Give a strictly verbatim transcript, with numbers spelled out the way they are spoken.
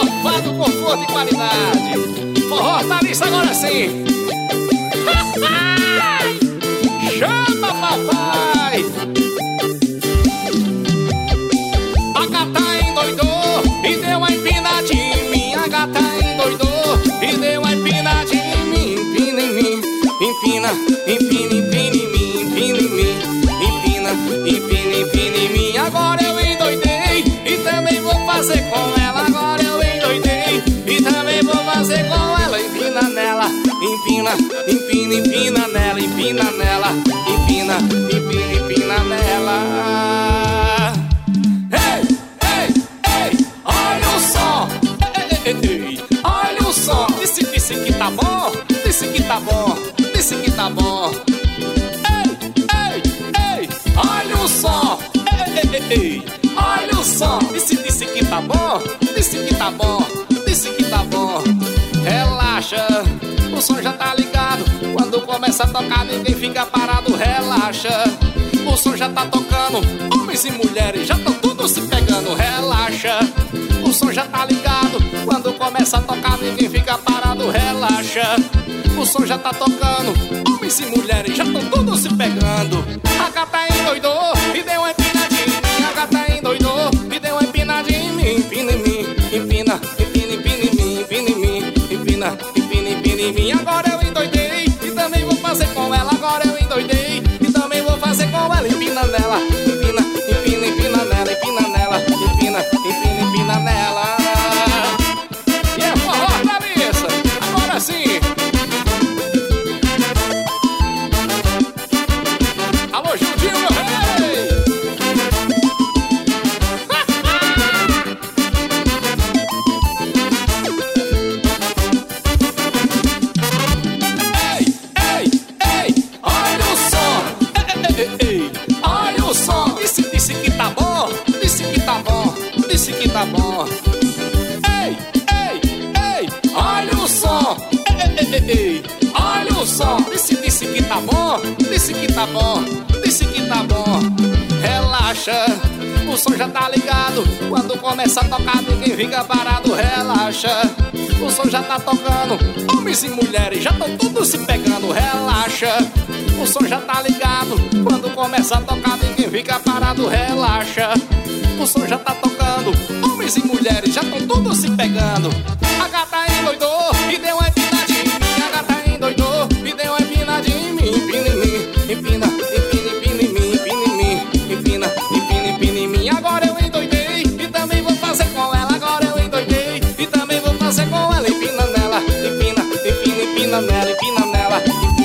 Provado conforto e qualidade. Forró tá nisso agora sim. Chama papai. A gata endoidou e deu uma empinadinha em mim. A gata endoidou e deu uma empinadinha em mim. Empina em mim, empina, empina, empina em mim. Empina em mim, empina, empina, empina em mim. Agora eu endoidei e também vou fazer com ela. Agora eu endoidei e também vou fazer com ela. Empina nela, empina, empina, empina nela. Empina nela, empina, empina, empina nela. Ei, ei, ei, olha o som. Ei, ei, ei, olha o som. Disse, disse que tá bom, disse que tá bom, disse que tá bom. Ei, ei, ei, olha o som. Ei, ei, ei, ei, olha o som. Disse, disse que tá bom, disse que tá bom, disse que tá bom. Relaxa, o som já tá ligado. Quando começa a tocar ninguém fica parado. Relaxa, o som já tá tocando. Homens e mulheres já tão tudo se pegando. Relaxa, o som já tá ligado. Quando começa a tocar ninguém fica parado. Relaxa, o som já tá tocando. Homens e mulheres já tão tudo se pegando. A gata endoidou e deu uma empinadinha em mim. A gata endoidou e deu uma empinadinha em mim. Empina em mim, empina, empina, empina em mim. Empina em mim, empina, empina, empina em mim. Agora eu endoidei e também vou fazer com ela. Agora eu endoidei e também vou fazer com ela. Empina nela, empina, empina, empina nela. Empina nela, empina, empina, empina nela. E é forró da missa, agora sim. Alô, Jundinho, meu rei. Ei, ei, ei, olha o som. Ei, ei, ei, olha o som. Disse, disse que tá bom, disse que tá bom, disse que tá bom. Ei, ei, ei, olha o som. Ei, ei, ei, ei, olha o som. Disse, disse que tá bom, disse que tá bom, disse que tá bom. Relaxa, o som já tá ligado. Quando começa a tocar ninguém fica parado. Relaxa, o som já tá tocando. Homens e mulheres já tão tudo se pegando. Relaxa, o som já tá ligado. Quando começa a tocar ninguém fica parado. Relaxa, o som já tá tocando. Homens e mulheres já tão tudo se pegando. A gata endoidou e deu uma empinadinha em mim. A gata endoidou e deu uma empinadinha em mim. Empina em mim, empina, empina, empina em mim. Empina em mim, empina, empina, empina em mim. Agora eu endoidei e também vou fazer com ela. Agora eu endoidei e também vou fazer com ela. Empina nela, empina, empina, empina nela. Empina nela, empina.